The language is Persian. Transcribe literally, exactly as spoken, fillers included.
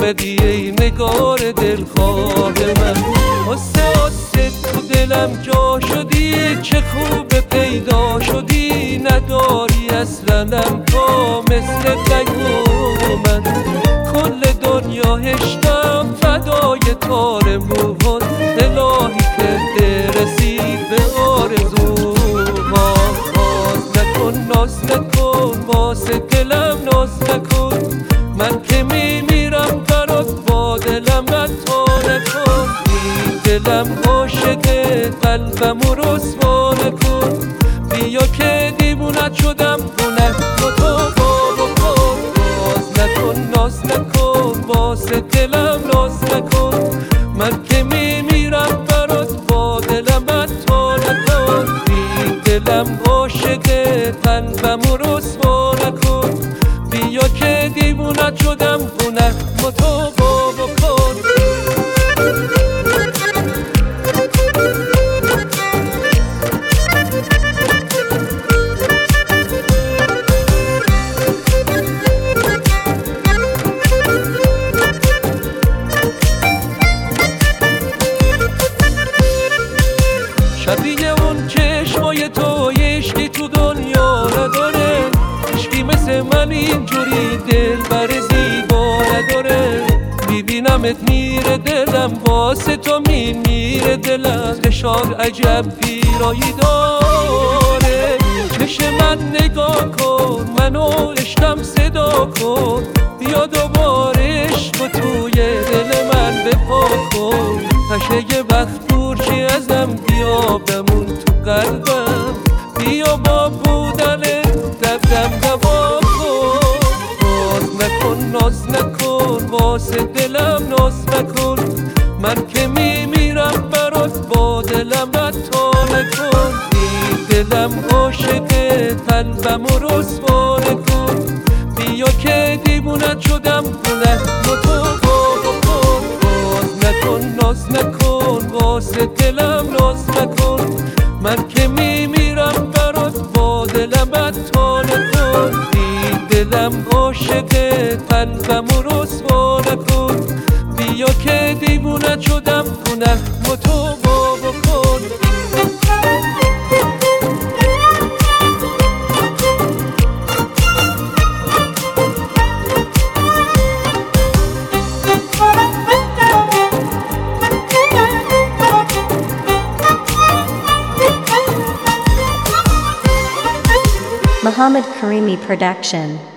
اومدی ای نگار دلخواه من. آسه آسه تو دلم جا شدی، چه خوب پیدا شدی، نداری اصلنم تو مثل قیومن. کل دنیا هشتم فدای تار موهات، الهی که رسی به آرزوها. ناز نکن ناز نکن واسه دلم ناز نکن، من که میمیرم برات با دلم عطا نکن. این دلم عاشق قلبمو رسوا نکن، بیا که دیوونت شدم خونه تو تو بکن. ناز نکن ناز نکن واسه دلم ناز نکن، من که میمیرم برات با دلم عطا نکن. این دلم عاشق قلبمو رسوا نکن، بیا که دیوونت شدم خونه تو تو بکن. شبیه اون چشمای تو عشقی تو دنیا نداره، عشقی مثل من اینجوری دل بر زیبا نداره. میبینمت میره دلم واسه تو مین میره دلم، خشار عجب پیرایی داره. چشم من نگاه کن منو عشقم صدا کن، بیا دوباره عشق توی دل من بپا کن. پشه یه وقت دور چی ازم بیا بمون تو قلبم، بیا با بودن دردم دوا کن. ناز نکن ناز نکن واسه دلم ناز نکن، من که میمیرم برات با دلم عطا نکن. این دلم عاشق قلبمو رسوا نکن، بیا که دیوونت شدم خونه تو تو بکن. ناز نکن ناز نکن واسه دلم ناز نکن، من که میمیرم برات با دلم عطا نکن. این دلم عاشق قلبمو رسوا نکن، بیا که دیوونت شدم خونه تو بکن. Muhammad Karimi Production.